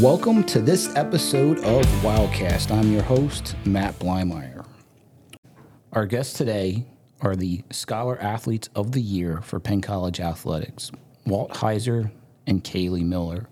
Welcome to this episode of Wildcast. I'm your host, Matt Blymeyer. Our guests today are the Scholar Athletes of the Year for Penn College Athletics, Walt Heiser and Kaylee Miller.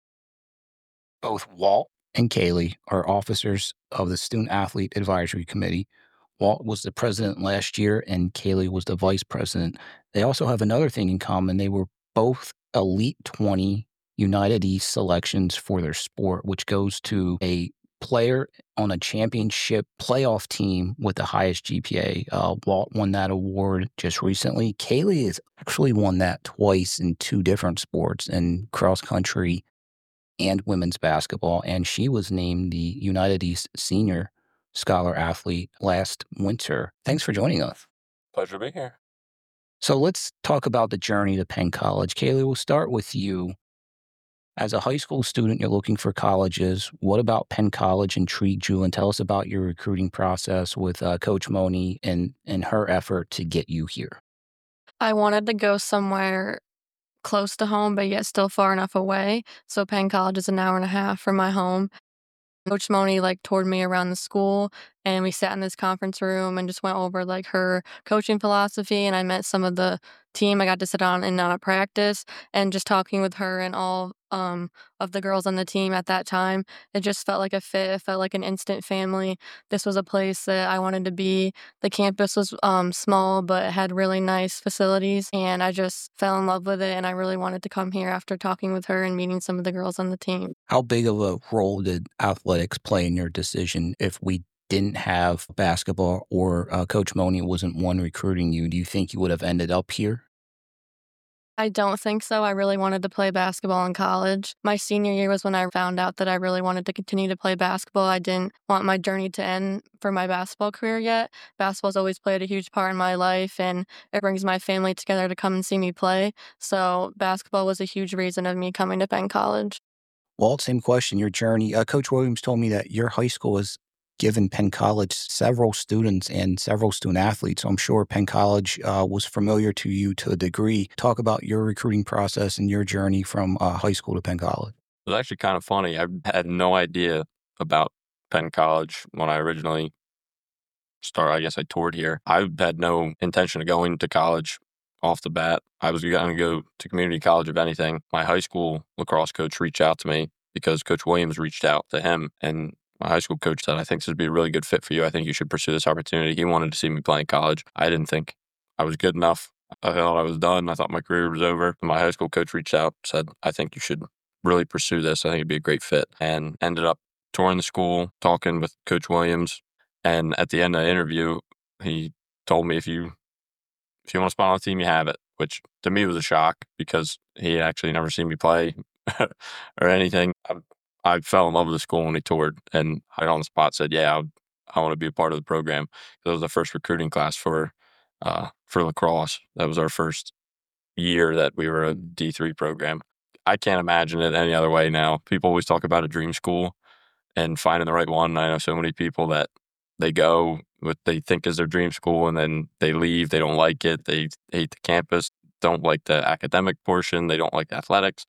Both Walt and Kaylee are officers of the Student Athlete Advisory Committee. Walt was the president last year, and Kaylee was the vice president. They also have another thing in common. They were both Elite 20 United East selections for their sport, which goes to a player on a championship playoff team with the highest GPA. Walt won that award just recently. Kaylee has actually won that twice in two different sports, in cross country and women's basketball, and she was named the United East Senior Scholar Athlete last winter. Thanks for joining us. Pleasure to be here. So let's talk about the journey to Penn College. Kaylee, we'll start with you. As a high school student, you're looking for colleges. What about Penn College intrigued you? And tell us about your recruiting process with Coach Moni and her effort to get you here. I wanted to go somewhere close to home, but yet still far enough away. So Penn College is an hour and a half from my home. Coach Moni toured me around the school, and we sat in this conference room and just went over her coaching philosophy, and I met some of the team. I got to sit on and out of practice, and just talking with her and all of the girls on the team at that time, it just felt like a fit. It felt like an instant family. This was a place that I wanted to be. The campus was small, but it had really nice facilities, and I just fell in love with it, and I really wanted to come here after talking with her and meeting some of the girls on the team. How big of a role did athletics play in your decision? If we didn't have basketball or Coach Moni wasn't one recruiting you, do you think you would have ended up here? I don't think so. I really wanted to play basketball in college. My senior year was when I found out that I really wanted to continue to play basketball. I didn't want my journey to end for my basketball career yet. Basketball's always played a huge part in my life, and it brings my family together to come and see me play. So basketball was a huge reason of me coming to Penn College. Walt, same question, your journey. Coach Williams told me that your high school has given Penn College several students and several student athletes. So I'm sure Penn College was familiar to you to a degree. Talk about your recruiting process and your journey from high school to Penn College. It was actually kind of funny. I had no idea about Penn College when I originally started. I guess I toured here. I had no intention of going to college off the bat. I was going to go to community college, if anything. My high school lacrosse coach reached out to me because Coach Williams reached out to him, and my high school coach said, "I think this would be a really good fit for you. I think you should pursue this opportunity." He wanted to see me play in college. I didn't think I was good enough. I thought I was done. I thought my career was over. My high school coach reached out, said, "I think you should really pursue this. I think it'd be a great fit." And ended up touring the school, talking with Coach Williams. And at the end of the interview, he told me, if you want to spot on the team, you have it, which to me was a shock because he had actually never seen me play or anything. I fell in love with the school when he toured, and I on the spot said, "Yeah, I want to be a part of the program." That was the first recruiting class for lacrosse. That was our first year that we were a D3 program. I can't imagine it any other way now. People always talk about a dream school and finding the right one. I know so many people that they go what they think is their dream school, and then they leave. They don't like it. They hate the campus, don't like the academic portion. They don't like the athletics.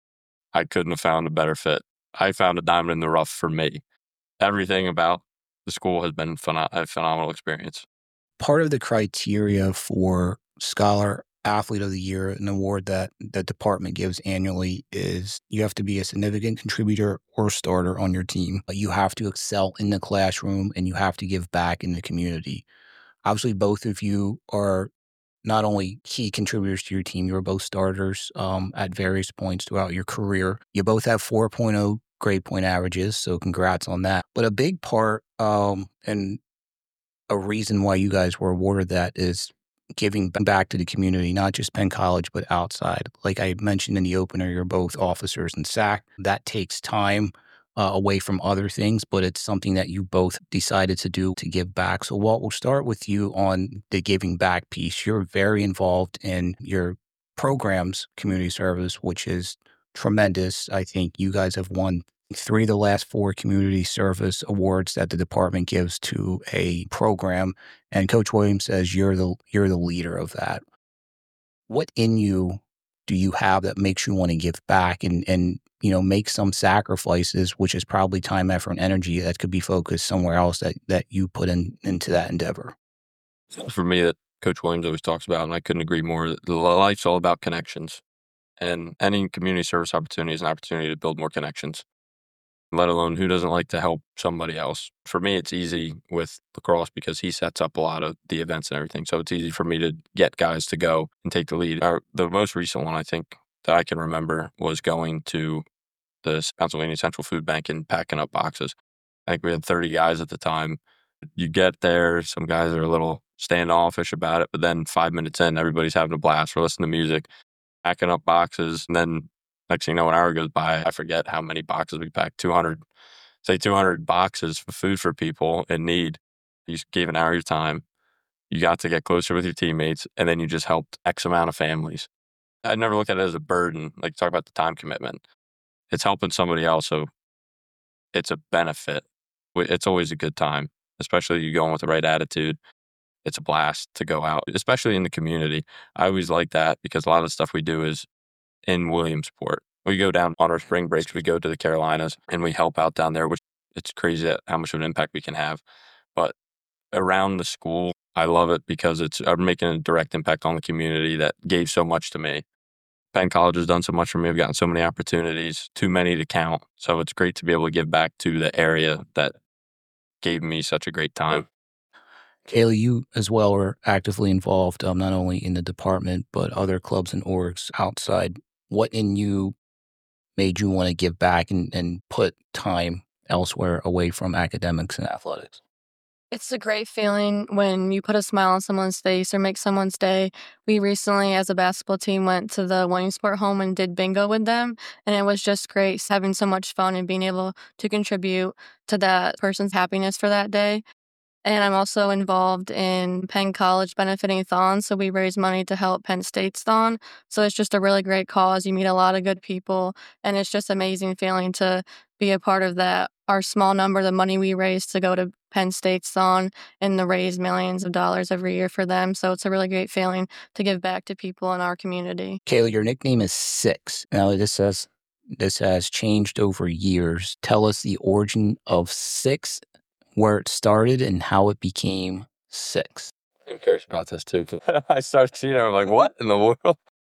I couldn't have found a better fit. I found a diamond in the rough for me. Everything about the school has been a phenomenal experience. Part of the criteria for Scholar Athlete of the Year, an award that the department gives annually, is you have to be a significant contributor or starter on your team. You have to excel in the classroom, and you have to give back in the community. Obviously, both of you are not only key contributors to your team, you were both starters at various points throughout your career. You both have 4.0 grade point averages, so congrats on that. But a big part and a reason why you guys were awarded that is giving back to the community, not just Penn College, but outside. Like I mentioned in the opener, you're both officers in SAC. That takes time away from other things, but it's something that you both decided to do to give back. So Walt, we'll start with you on the giving back piece. You're very involved in your program's community service, which is tremendous. I think you guys have won 3 of the last 4 community service awards that the department gives to a program. And Coach Williams says you're the leader of that. What in you do you have that makes you want to give back? And make some sacrifices, which is probably time, effort, and energy that could be focused somewhere else that you put into that endeavor. For me, that Coach Williams always talks about, and I couldn't agree more, life's all about connections. And any community service opportunity is an opportunity to build more connections, let alone who doesn't like to help somebody else. For me, it's easy with lacrosse because he sets up a lot of the events and everything. So it's easy for me to get guys to go and take the lead. The most recent one, I think, that I can remember was going to the Pennsylvania Central Food Bank and packing up boxes. I think we had 30 guys at the time. You get there, some guys are a little standoffish about it, but then 5 minutes in, everybody's having a blast. We're listening to music, packing up boxes, and then next thing you know, an hour goes by. I forget how many boxes we packed. 200 boxes of food for people in need. You just gave an hour of your time. You got to get closer with your teammates, and then you just helped X amount of families. I never look at it as a burden. Like, talk about the time commitment. It's helping somebody else, so it's a benefit. It's always a good time, especially you going with the right attitude. It's a blast to go out, especially in the community. I always like that because a lot of the stuff we do is in Williamsport. We go down on our spring breaks, we go to the Carolinas and we help out down there, which it's crazy how much of an impact we can have. But around the school, I love it because I'm making a direct impact on the community that gave so much to me. Penn College has done so much for me. I've gotten so many opportunities, too many to count. So it's great to be able to give back to the area that gave me such a great time. Kaylee, you as well were actively involved, not only in the department, but other clubs and orgs outside. What in you made you want to give back and put time elsewhere away from academics and athletics? It's a great feeling when you put a smile on someone's face or make someone's day. We recently, as a basketball team, went to the Williamsport home and did bingo with them. And it was just great having so much fun and being able to contribute to that person's happiness for that day. And I'm also involved in Penn College benefiting Thon. So we raise money to help Penn State's Thon. So it's just a really great cause. You meet a lot of good people. And it's just amazing feeling to be a part of that. Our small number, the money we raise to go to Penn State's Thon and to raise millions of dollars every year for them. So it's a really great feeling to give back to people in our community. Kaylee, your nickname is Six. Now, this has changed over years. Tell us the origin of Six, where it started, and how it became Six. I'm curious about this too. I started seeing it, I'm like, what in the world?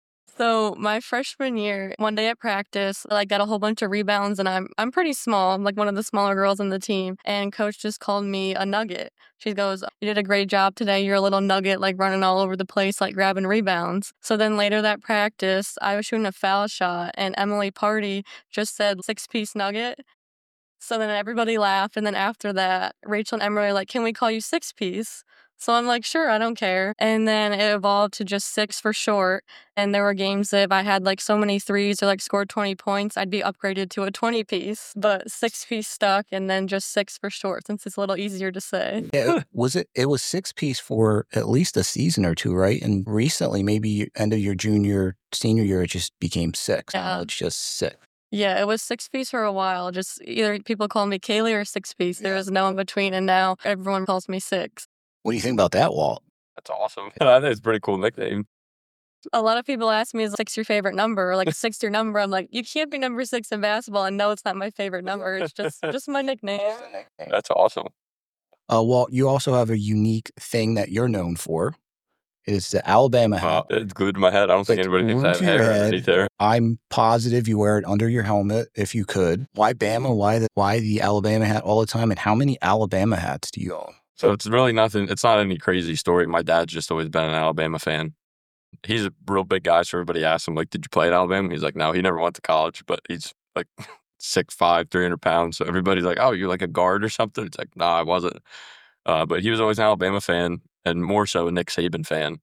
So my freshman year, one day at practice, I got a whole bunch of rebounds, and I'm pretty small. I'm like one of the smaller girls on the team. And coach just called me a nugget. She goes, "You did a great job today. You're a little nugget, like running all over the place, like grabbing rebounds." So then later that practice, I was shooting a foul shot, and Emily Party just said 6-piece nugget. So then everybody laughed, and then after that, Rachel and Emily were like, "Can we call you 6-piece?" So I'm like, "Sure, I don't care." And then it evolved to just 6 for short. And there were games that if I had like so many threes or like scored 20 points, I'd be upgraded to a 20-piece. But 6-piece stuck, and then just 6 for short, since it's a little easier to say. Yeah, it was 6-piece for at least a season or two, right? And recently, maybe end of your senior year, it just became 6. Yeah. Now it's just 6. Yeah, it was 6-piece for a while. Just either people call me Kaylee or 6-piece. There was no in between, and now everyone calls me 6. What do you think about that, Walt? That's awesome. I think it's a pretty cool nickname. A lot of people ask me, is 6 your favorite number? Or like 6 your number? I'm like, you can't be number 6 in basketball. And no, it's not my favorite number. It's just my nickname. That's awesome. Walt, you also have a unique thing that you're known for. It's the Alabama hat. It's glued to my head. I don't think anybody thinks I have hair underneath there. I'm positive you wear it under your helmet if you could. Why Bama? Why the Alabama hat all the time? And how many Alabama hats do you own? So it's really nothing. It's not any crazy story. My dad's just always been an Alabama fan. He's a real big guy, so everybody asks him, like, "Did you play at Alabama?" He's like, "No, he never went to college," but he's like 6'5", 300 pounds. So everybody's like, "Oh, you're like a guard or something?" It's like, "No, I wasn't." But he was always an Alabama fan, and more so a Nick Saban fan.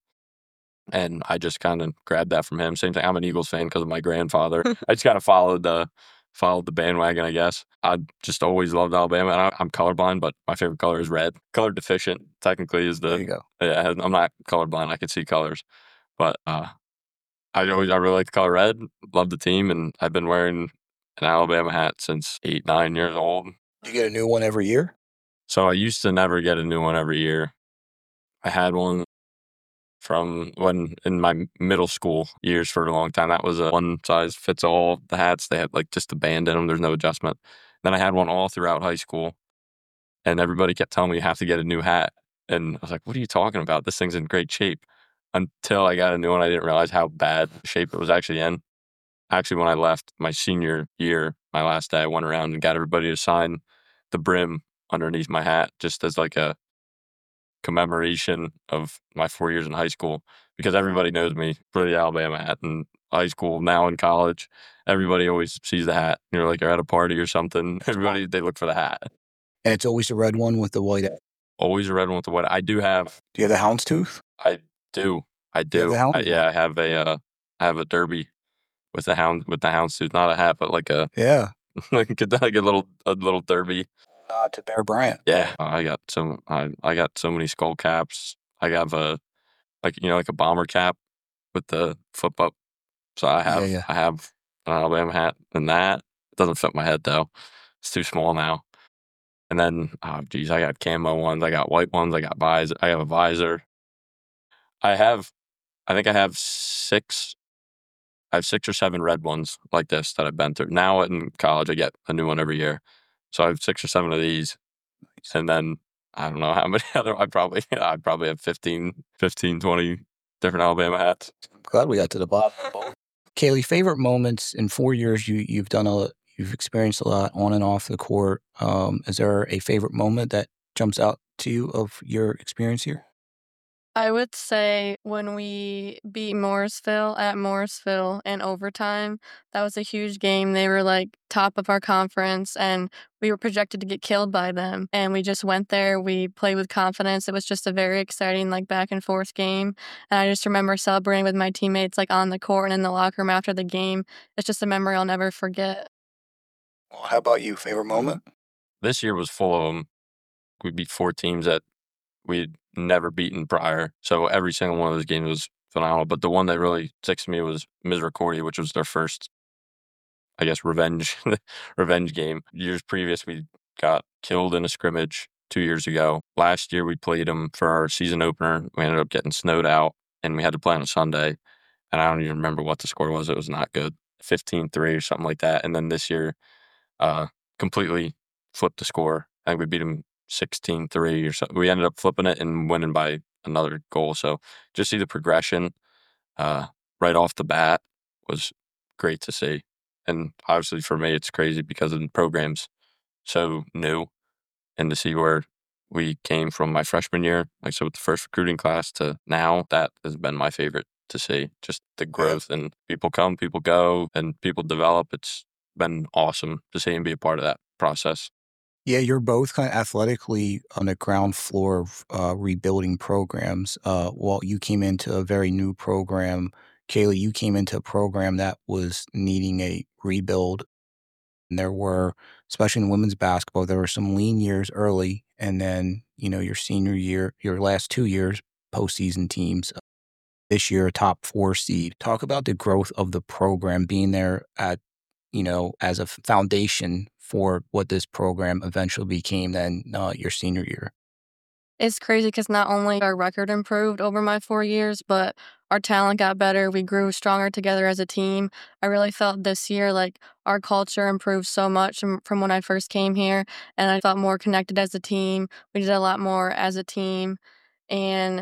And I just kind of grabbed that from him. Same thing. I'm an Eagles fan because of my grandfather. I just kind of followed the bandwagon, I guess. I just always loved Alabama. And I'm colorblind, but my favorite color is red. Color deficient, technically, is the. There you go. Yeah, I'm not colorblind. I can see colors, but I really like the color red. Love the team, and I've been wearing an Alabama hat since 8, 9 years old. You get a new one every year? So I used to never get a new one every year. I had one from when in my middle school years for a long time. That was a one size fits all. The hats, they had like just a band in them. There's no adjustment. Then I had one all throughout high school, and everybody kept telling me you have to get a new hat. And I was like, what are you talking about? This thing's in great shape. Until I got a new one, I didn't realize how bad shape it was actually in. Actually, when I left my senior year, my last day, I went around and got everybody to sign the brim underneath my hat just as like a commemoration of my 4 years in high school, because everybody knows me for the Alabama hat in high school. Now in college, everybody always sees the hat. Like you're at a party or something. Everybody, they look for the hat. And it's always the red one with the white. Always a red one with the white. I do have. Do you have the houndstooth? I do. I Do you do. have the hound? Yeah, I have a derby with the houndstooth, not a hat, but like a Yeah. like a little derby. To Bear Bryant. Yeah, I got so many skull caps. I have like a bomber cap with the flip up. So I have an Alabama hat, and that doesn't fit my head though. It's too small now. And then I got camo ones, I got white ones, I have a visor. I think I have six or seven red ones like this that I've been through. Now in college, I get a new one every year. So I have 6 or 7 of these. And then I don't know how many other, I probably have 15, 20 different Alabama hats. I'm glad we got to the bottom. Kaylee, favorite moments in 4 years you've experienced a lot on and off the court. Is there a favorite moment that jumps out to you of your experience here? I would say when we beat Morrisville at Morrisville in overtime, that was a huge game. They were like top of our conference, and we were projected to get killed by them. And we just went there. We played with confidence. It was just a very exciting, like, back and forth game. And I just remember celebrating with my teammates, like, on the court and in the locker room after the game. It's just a memory I'll never forget. Well, how about you? Favorite moment? This year was full of them. We beat 4 teams that we'd never beaten prior. So every single one of those games was phenomenal. But the one that really sticks to me was Misericordia, which was their first, I guess, revenge game. Years previous, we got killed in a scrimmage 2 years ago. Last year, we played them for our season opener. We ended up getting snowed out, and we had to play on a Sunday. And I don't even remember what the score was. It was not good. 15-3 or something like that. And then this year, completely flipped the score. I think we beat them 16-3 or something. We ended up flipping it and winning by another goal. So just see the progression right off the bat was great to see. And obviously for me, it's crazy because the program's so new, and to see where we came from my freshman year, like so with the first recruiting class to now, that has been my favorite to see. Just the growth, and people come, people go, and people develop. It's been awesome to see and be a part of that process. Yeah, you're both kind of athletically on the ground floor of rebuilding programs. Walt, you came into a very new program. Kaylee, you came into a program that was needing a rebuild. And there were, especially in women's basketball, there were some lean years early. And then, your senior year, your last 2 years, postseason teams. This year, a top 4 seed. Talk about the growth of the program being there at, as a foundation for what this program eventually became then your senior year. It's crazy because not only our record improved over my 4 years, but our talent got better. We grew stronger together as a team. I really felt this year like our culture improved so much from when I first came here, and I felt more connected as a team. We did a lot more as a team, and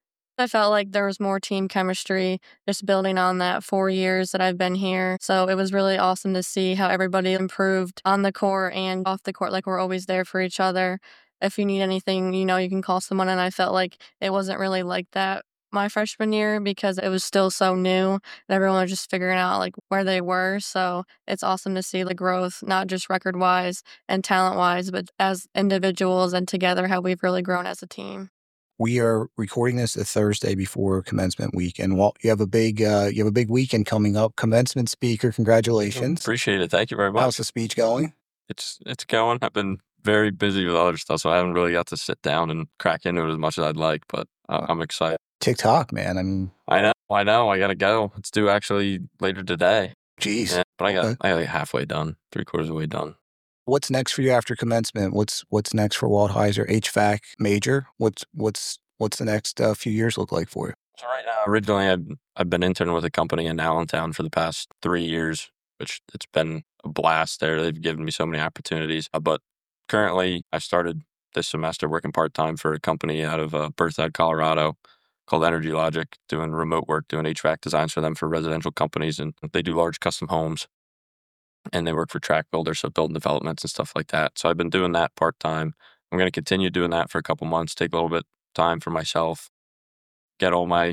I felt like there was more team chemistry just building on that 4 years that I've been here. So it was really awesome to see how everybody improved on the court and off the court. Like, we're always there for each other. If you need anything, you can call someone. And I felt like it wasn't really like that my freshman year because it was still so new and everyone was just figuring out like where they were. So it's awesome to see the growth, not just record wise and talent wise, but as individuals and together how we've really grown as a team. We are recording this a Thursday before commencement week, and Walt, you have a big weekend coming up. Commencement speaker, congratulations! Appreciate it. Thank you very much. How's the speech going? It's going. I've been very busy with other stuff, so I haven't really got to sit down and crack into it as much as I'd like. But I'm excited. TikTok, man. I mean, I know. I gotta go. It's due actually later today. Jeez. Yeah, but I got like halfway done, 3/4 of the way done. What's next for you after commencement? What's next for Walt Heiser? HVAC major? What's the next few years look like for you? So right now, originally I've been interning with a company in Allentown for the past 3 years, which it's been a blast there. They've given me so many opportunities. But currently, I started this semester working part time for a company out of Berthoud, Colorado, called Energy Logic, doing remote work, doing HVAC designs for them for residential companies, and they do large custom homes. And they work for track builders, so building developments and stuff like that. So I've been doing that part time. I'm going to continue doing that for a couple months, take a little bit time for myself, get all my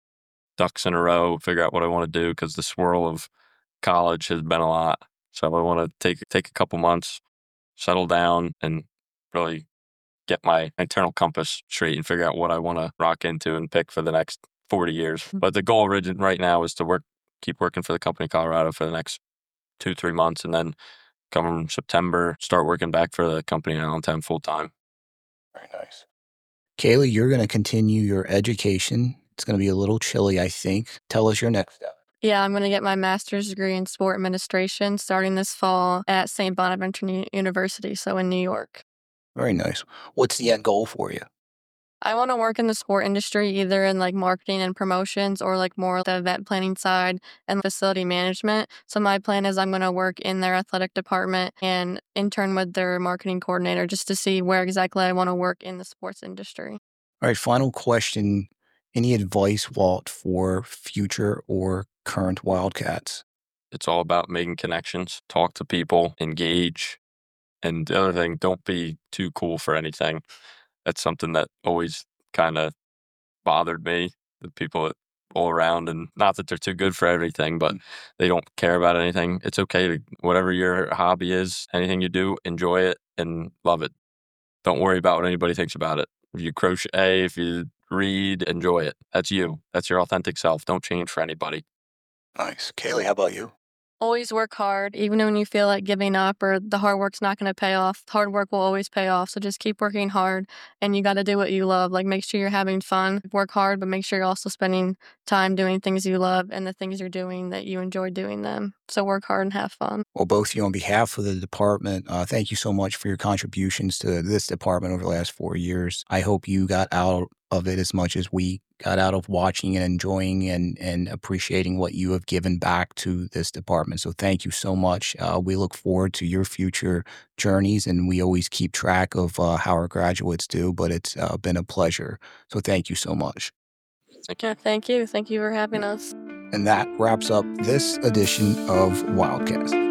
ducks in a row, figure out what I want to do, because the swirl of college has been a lot. So I want to take a couple months, settle down, and really get my internal compass straight and figure out what I want to rock into and pick for the next 40 years. But the goal right now is to keep working for the company in Colorado for the next 2-3 months, and then come September, start working back for the company in Allentown full time. Very nice. Kaylee, you're going to continue your education. It's going to be a little chilly, I think. Tell us your next step. Yeah, I'm going to get my master's degree in sport administration starting this fall at St. Bonaventure University, so in New York. Very nice. What's the end goal for you? I want to work in the sport industry, either in like marketing and promotions or like more the event planning side and facility management. So my plan is I'm going to work in their athletic department and intern with their marketing coordinator just to see where exactly I want to work in the sports industry. All right, final question. Any advice, Walt, for future or current Wildcats? It's all about making connections, talk to people, engage. And the other thing, don't be too cool for anything. That's something that always kind of bothered me, the people that all around, and not that they're too good for everything, but they don't care about anything. It's okay to, whatever your hobby is, anything you do, enjoy it and love it. Don't worry about what anybody thinks about it. If you crochet, if you read, enjoy it. That's you. That's your authentic self. Don't change for anybody. Nice. Kaylee, how about you? Always work hard, even when you feel like giving up or the hard work's not going to pay off. Hard work will always pay off. So just keep working hard, and you got to do what you love. Like, make sure you're having fun. Work hard, but make sure you're also spending time doing things you love and the things you're doing that you enjoy doing them. So work hard and have fun. Well, both of you, on behalf of the department, thank you so much for your contributions to this department over the last 4 years. I hope you got out of it as much as we got out of watching and enjoying and appreciating what you have given back to this department. So thank you so much. We look forward to your future journeys, and we always keep track of how our graduates do, but it's been a pleasure. So thank you so much. Yeah, thank you. Thank you for having us. And that wraps up this edition of Wildcast.